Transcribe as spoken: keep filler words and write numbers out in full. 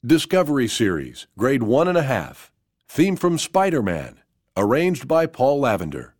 Discovery Series, Grade One and a Half. Theme from Spider-Man. Arranged by Paul Lavender.